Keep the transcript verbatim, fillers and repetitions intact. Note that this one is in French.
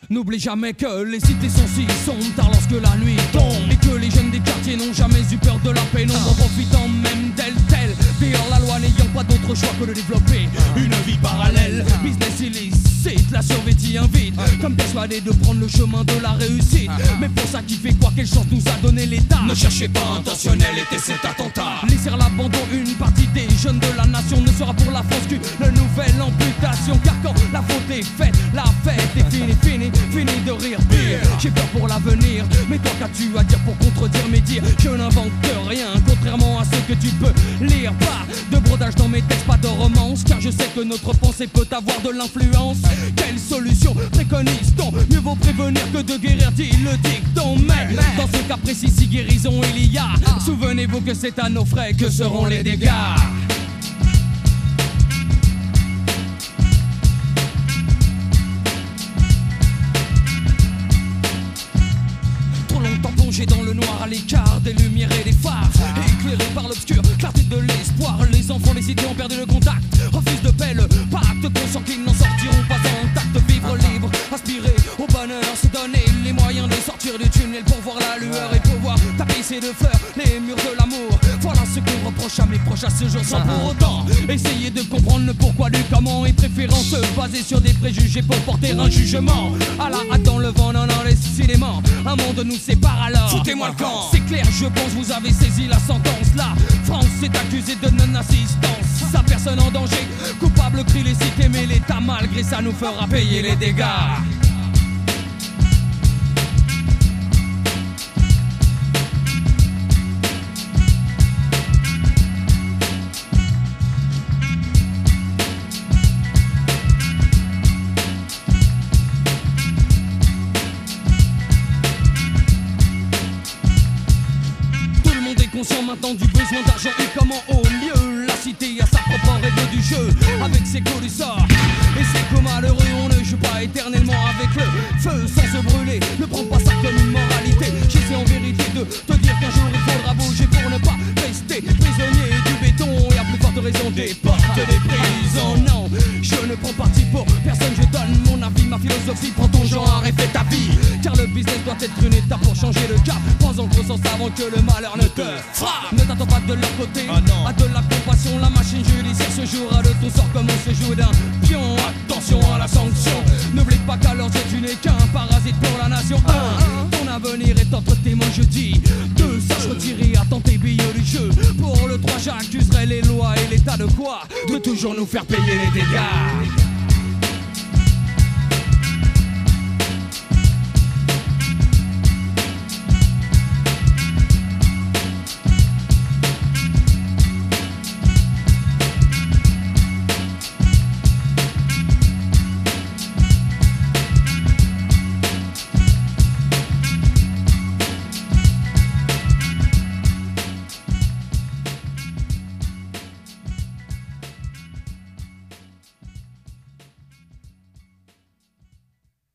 N'oublie jamais que les cités sont si sombres tard lorsque la nuit tombe, et que les jeunes des quartiers n'ont jamais eu peur de la pénombre, en profitant même d'elle telle dehors la loi, n'ayant pas d'autre choix que de développer une vie parallèle. Business illicite, la survie t'y invite, comme persuadé de prendre le chemin de la réussite. Mais pour ça qui fait quoi, quelle chance nous a donné l'État? Ne cherchez pas, intentionnel était cet attentat. Laisser à l'abandon une partie des jeunes de la nation ne sera pour la France qu'une nouvelle amputation. Car quand la faute est faite, la fête est finie, finie, finie de rire pire. J'ai peur pour l'avenir, mais toi qu'as-tu à dire pour contredire mes dires? Je n'invente rien, contrairement à ce que tu peux lire. Pas de brodage dans mes textes, pas de romance, car je sais que notre pensée peut avoir de l'influence. Quelle solution préconise-t-on? Mieux vaut prévenir que de guérir, dit le dicton. Mais dans ce cas précis, si guérison il y a, souvenez-vous que c'est à nos frais que seront les dégâts. Trop longtemps plongé dans le noir à l'écart des lumières et des phares, éclairés par l'obscur, clarté de l'espoir. Les enfants des cités ont perdu le contact, refusent de paix le pacte, conscients qu'ils n'en sortiront pas intacts. Vivre libre, aspirer au bonheur, se donner les moyens de sortir du tunnel pour voir la lueur et pouvoir tapisser de fleurs les murs de l'amour. Voilà ce qu'on reproche à mes proches à ce jour, sans pour autant essayer de comprendre le pourquoi du comment, et préférant se baser sur des préjugés pour porter un jugement. À la hâte dans le vent, non non décidément, un monde nous sépare alors. Foutez-moi le camp. C'est clair, je pense vous avez saisi la sentence. La France est accusée de non-assistance, sa personne en danger, coupable crie les cités, mais l'État malgré ça nous fera payer les dégâts. Conscient maintenant du besoin d'argent et comment au mieux la cité a sa propre règle du jeu, avec ses coups du sort et ses coups malheureux. On ne joue pas éternellement avec le feu sans se brûler. Ne prends pas ça comme une moralité. J'essaie en vérité de te dire qu'un jour il faudra bouger pour ne pas rester prisonnier du béton, et à plus forte raison des portes des prisons. Non, je ne prends parti pour personne, je donne mon avis, ma philosophie. Prends ton genre et fais ta vie, car le business doit être une étape pour changer le cap. Prends en conscience avant que le malheur ne te frappe. Ne t'attends pas de leur côté, ah non. à de la compassion. La machine judiciaire se jouera de ton sort comme on se joue d'un pion. Attention à la sanction, n'oublie pas qu'à leurs yeux tu n'es qu'un parasite pour la nation. Un, ton avenir est entre tes mains, je dis. Deux, sache retirer à tes billets du jeu. Pour le trois, j'accuserai les lois et l'état de quoi? De toujours nous faire payer les dégâts.